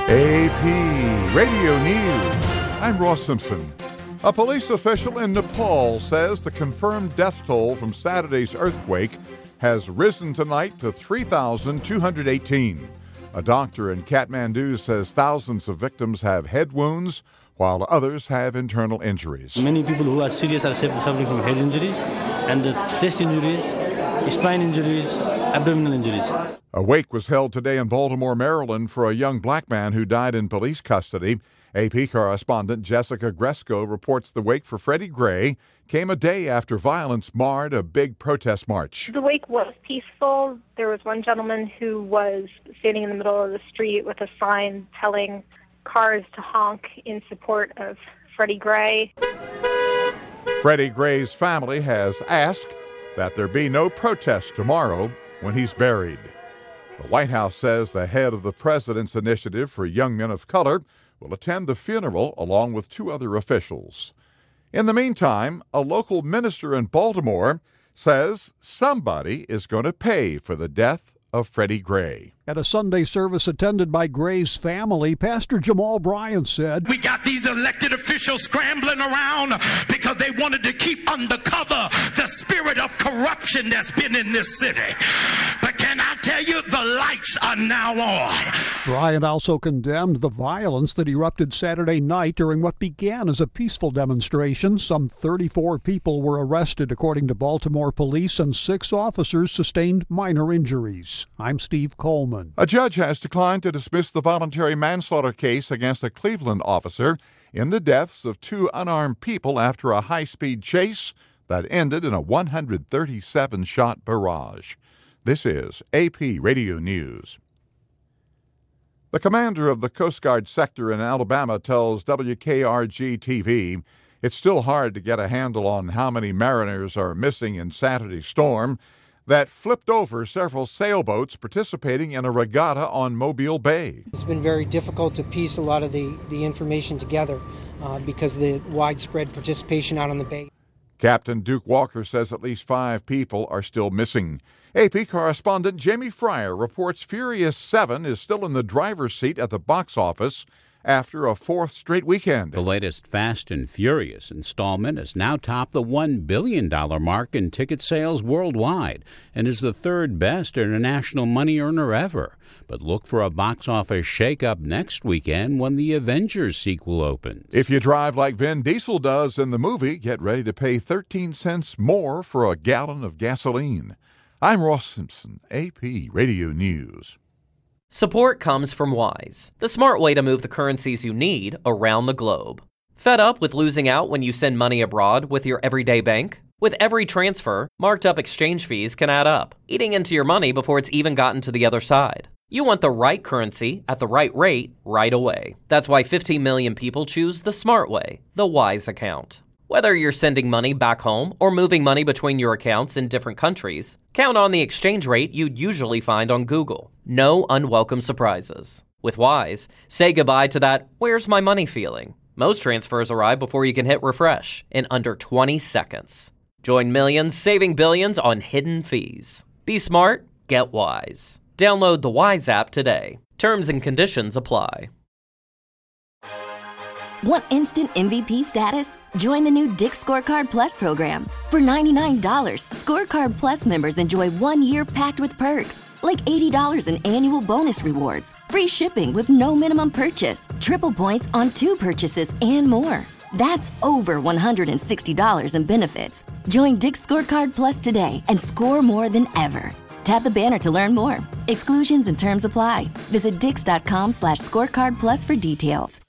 AP Radio News. I'm Ross Simpson. A police official in Nepal says the confirmed death toll from Saturday's earthquake has risen tonight to 3,218. A doctor in Kathmandu says thousands of victims have head wounds, while others have internal injuries. Many people who are serious are suffering from head injuries and chest injuries, spine injuries, abdominal injuries. A wake was held today in Baltimore, Maryland for a young black man who died in police custody. AP correspondent Jessica Gresco reports the wake for Freddie Gray came a day after violence marred a big protest march. The wake was peaceful. There was one gentleman who was standing in the middle of the street with a sign telling cars to honk in support of Freddie Gray. Freddie Gray's family has asked that there be no protest tomorrow when he's buried. The White House says the head of the president's initiative for young men of color will attend the funeral along with two other officials. In the meantime, a local minister in Baltimore says somebody is going to pay for the death of Freddie Gray. At a Sunday service attended by Gray's family, Pastor Jamal Bryant said, "We got these elected officials scrambling around because they wanted to keep undercover the spirit of corruption that's been in this city. But can I tell you, the lights are now on." Bryant also condemned the violence that erupted Saturday night during what began as a peaceful demonstration. Some 34 people were arrested, according to Baltimore police, and 6 officers sustained minor injuries. I'm Steve Coleman. A judge has declined to dismiss the voluntary manslaughter case against a Cleveland officer in the deaths of 2 unarmed people after a high-speed chase that ended in a 137-shot barrage. This is AP Radio News. The commander of the Coast Guard sector in Alabama tells WKRG-TV it's still hard to get a handle on how many mariners are missing in Saturday's storm that flipped over several sailboats participating in a regatta on Mobile Bay. It's been very difficult to piece a lot of the information together because of the widespread participation out on the bay. Captain Duke Walker says at least 5 people are still missing. AP correspondent Jamie Fryer reports Furious 7 is still in the driver's seat at the box office after a 4th straight weekend. The latest Fast and Furious installment has now topped the $1 billion mark in ticket sales worldwide and is the 3rd best international money earner ever. But look for a box office shakeup next weekend when the Avengers sequel opens. If you drive like Vin Diesel does in the movie, get ready to pay 13 cents more for a gallon of gasoline. I'm Ross Simpson, AP Radio News. Support comes from Wise, the smart way to move the currencies you need around the globe. Fed up with losing out when you send money abroad with your everyday bank? With every transfer, marked up exchange fees can add up, eating into your money before it's even gotten to the other side. You want the right currency at the right rate right away. That's why 15 million people choose the smart way, the Wise account. Whether you're sending money back home or moving money between your accounts in different countries, count on the exchange rate you'd usually find on Google. No unwelcome surprises. With Wise, say goodbye to that "where's my money" feeling. Most transfers arrive before you can hit refresh in under 20 seconds. Join millions saving billions on hidden fees. Be smart, get Wise. Download the Wise app today. Terms and conditions apply. Want instant MVP status? Join the new Dick's Scorecard Plus program. For $99, Scorecard Plus members enjoy 1 year packed with perks, like $80 in annual bonus rewards, free shipping with no minimum purchase, triple points on 2 purchases, and more. That's over $160 in benefits. Join Dick's Scorecard Plus today and score more than ever. Tap the banner to learn more. Exclusions and terms apply. Visit Dix.com/scorecard plus for details.